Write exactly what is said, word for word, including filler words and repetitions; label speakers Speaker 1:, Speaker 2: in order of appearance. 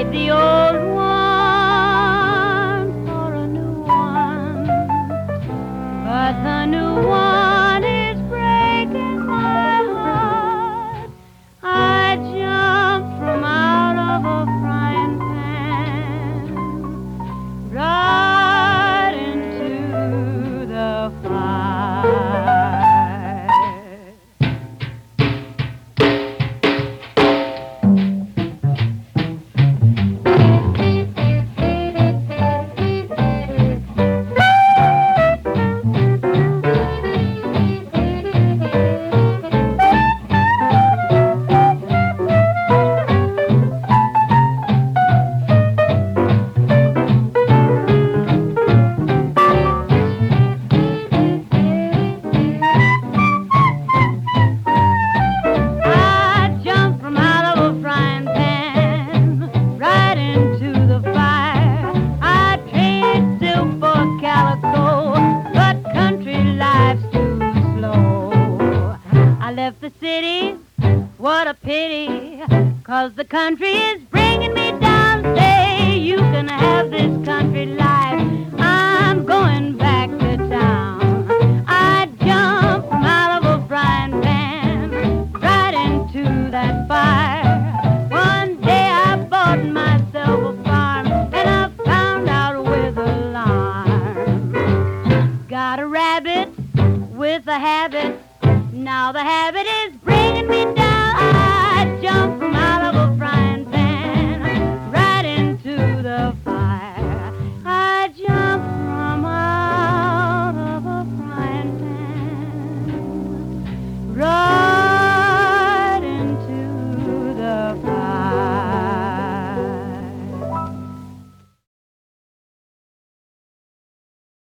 Speaker 1: trade the old one for a new one, but the new one is breaking my heart. I jumped from out of a frying pan right into the fire. The city, what a pity, 'cause the country is bringing me down. Say, you can have this country life.